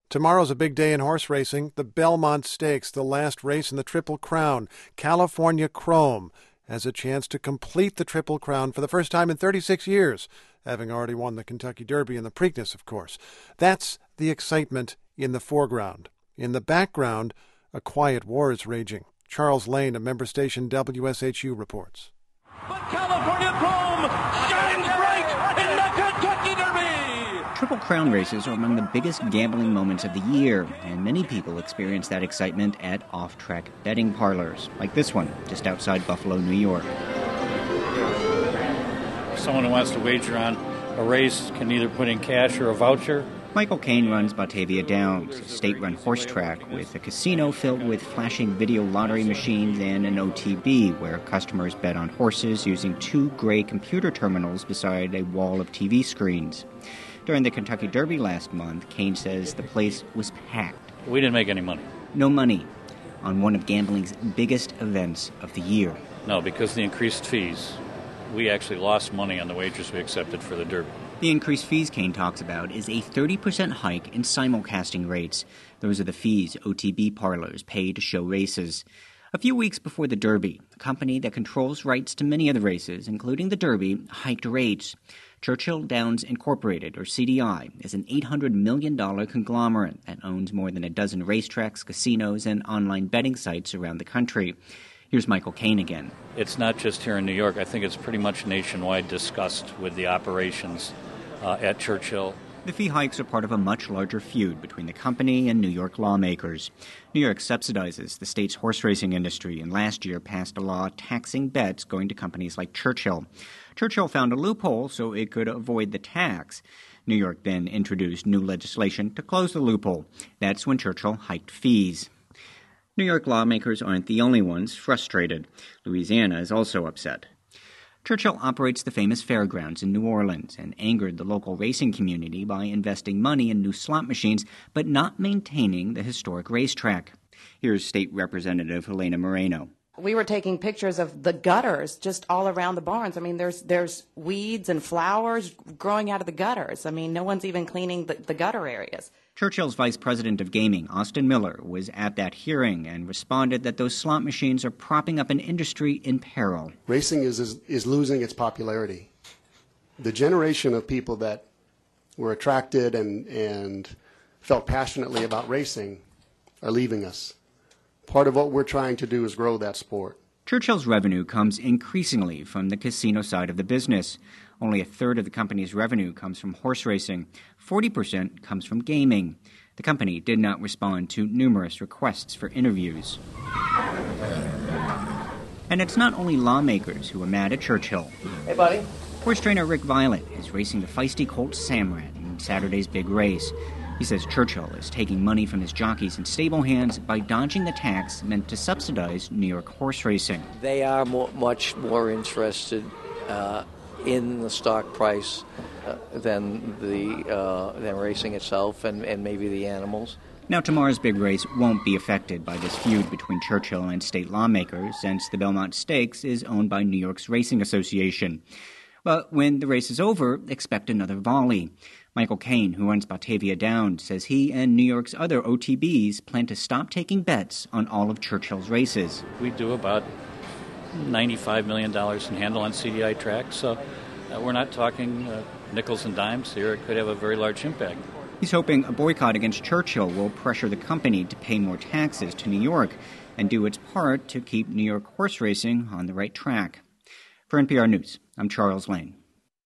Tomorrow's a big day in horse racing. The Belmont Stakes, the last race in the Triple Crown. California Chrome has a chance to complete the Triple Crown for the first time in 36 years, having already won the Kentucky Derby and the Preakness, of course. That's the excitement in the foreground. In the background, a quiet war is raging. Charles Lane of member station WSHU reports. But California Chrome shines bright in the Kentucky Derby! Triple Crown races are among the biggest gambling moments of the year, and many people experience that excitement at off-track betting parlors, like this one, just outside Buffalo, New York. Someone who wants to wager on a race can either put in cash or a voucher. Michael Kane runs Batavia Downs, a state-run horse track with a casino filled with flashing video lottery machines and an OTB, where customers bet on horses using two gray computer terminals beside a wall of TV screens. During the Kentucky Derby last month, Kane says the place was packed. We didn't make any money. No money on one of gambling's biggest events of the year. No, because of the increased fees. We actually lost money on the wagers we accepted for the Derby. The increased fees Kane talks about is a 30% hike in simulcasting rates. Those are the fees OTB parlors pay to show races. A few weeks before the Derby, a company that controls rights to many of the races, including the Derby, hiked rates. Churchill Downs Incorporated, or CDI, is an $800 million conglomerate that owns more than a dozen racetracks, casinos, and online betting sites around the country. Here's Michael Kane again. It's not just here in New York. I think it's pretty much nationwide discussed with the operations at Churchill. The fee hikes are part of a much larger feud between the company and New York lawmakers. New York subsidizes the state's horse racing industry and last year passed a law taxing bets going to companies like Churchill. Churchill found a loophole so it could avoid the tax. New York then introduced new legislation to close the loophole. That's when Churchill hiked fees. New York lawmakers aren't the only ones frustrated. Louisiana is also upset. Churchill operates the famous fairgrounds in New Orleans and angered the local racing community by investing money in new slot machines but not maintaining the historic racetrack. Here's State Representative Helena Moreno. We were taking pictures of the gutters just all around the barns. I mean, there's weeds and flowers growing out of the gutters. I mean, no one's even cleaning the gutter areas. Churchill's Vice President of Gaming, Austin Miller, was at that hearing and responded that those slot machines are propping up an industry in peril. Racing is losing its popularity. The generation of people that were attracted and felt passionately about racing are leaving us. Part of what we're trying to do is grow that sport. Churchill's revenue comes increasingly from the casino side of the business. Only a third of the company's revenue comes from horse racing. 40% comes from gaming. The company did not respond to numerous requests for interviews. And it's not only lawmakers who are mad at Churchill. Hey, buddy. Horse trainer Rick Violet is racing the feisty colt Samrat in Saturday's big race. He says Churchill is taking money from his jockeys and stable hands by dodging the tax meant to subsidize New York horse racing. They are much more interested in the stock price than racing itself and maybe the animals. Now, tomorrow's big race won't be affected by this feud between Churchill and state lawmakers, since the Belmont Stakes is owned by New York's Racing Association. But when the race is over, expect another volley. Michael Kane, who runs Batavia Downs, says he and New York's other OTBs plan to stop taking bets on all of Churchill's races. We do about $95 million in handle on CDI tracks, so we're not talking nickels and dimes here. It could have a very large impact. He's hoping a boycott against Churchill will pressure the company to pay more taxes to New York and do its part to keep New York horse racing on the right track. For NPR News, I'm Charles Lane.